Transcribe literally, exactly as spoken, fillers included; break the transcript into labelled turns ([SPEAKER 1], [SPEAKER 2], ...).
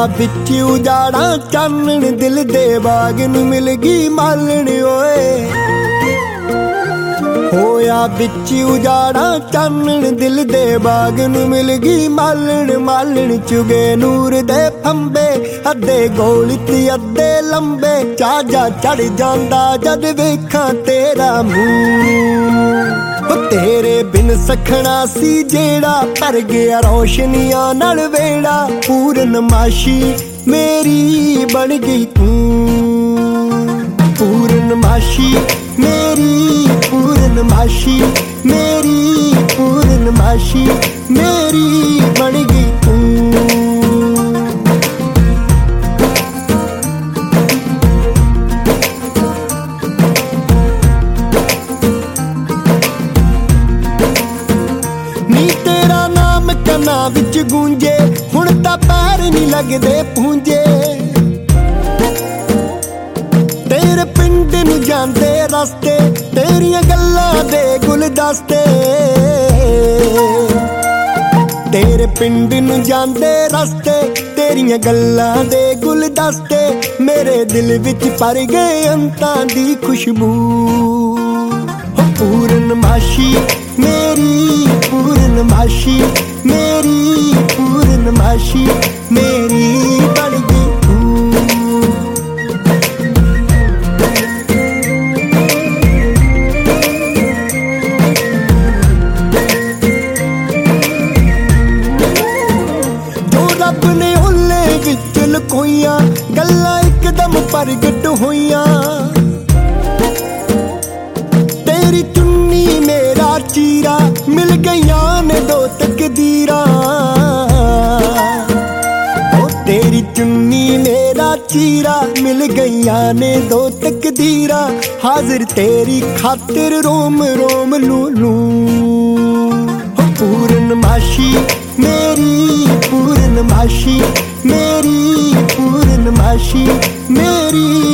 [SPEAKER 1] बिच उजाड़ा चानण दिल दे बाग नूं मिल गई मालण ओए। होया बिच उजाड़ा चानण दिल दे बाग नूं मिल गई मालण। मालण चुगे नूर दे फंबे अद्धे गोल ते अद्धे लंबे। चाजा चढ़ जांदा जद वेखां तेरा मूंह। तेरे बिन सखना सी जेड़ा भर गया रोशनियां नाल वेड़ा। पूरनमाशी मेरी बन गई तू, पूरनमाशी मेरी, पूरनमाशी मेरी, पूरनमाशी मेरी बन गई तू। कन्ना विच गूंजे हुण तां पैर नहीं लगदे पूंजे। तेरे पिंड नूं जांदे रस्ते तेरियां गल्लां दे गुलदस्ते। तेरे पिंड नूं जांदे रस्ते तेरियां गल्लां दे गुलदस्ते। मेरे दिल विच भर गए अंतां दी खुशबू। पूरनमाशी मेरी, पूरनमाशी मेरी, पूरनमाशी मेरी बन गई तू। जो रब ने ओले विच लकोइयां गल्लां इकदम प्रगट होइयां। तेरी चुन्नी मेरा चीरा मिल गईयां ने दो तकदीरा। ओ तेरी चुन्नी मेरा चीरा मिल गईयां ने दो तकदीरा। हाजिर तेरी खातिर रोम रोम लूलू। पूरनमाशी मेरी, पूरनमाशी मेरी, पूरनमाशी मेरी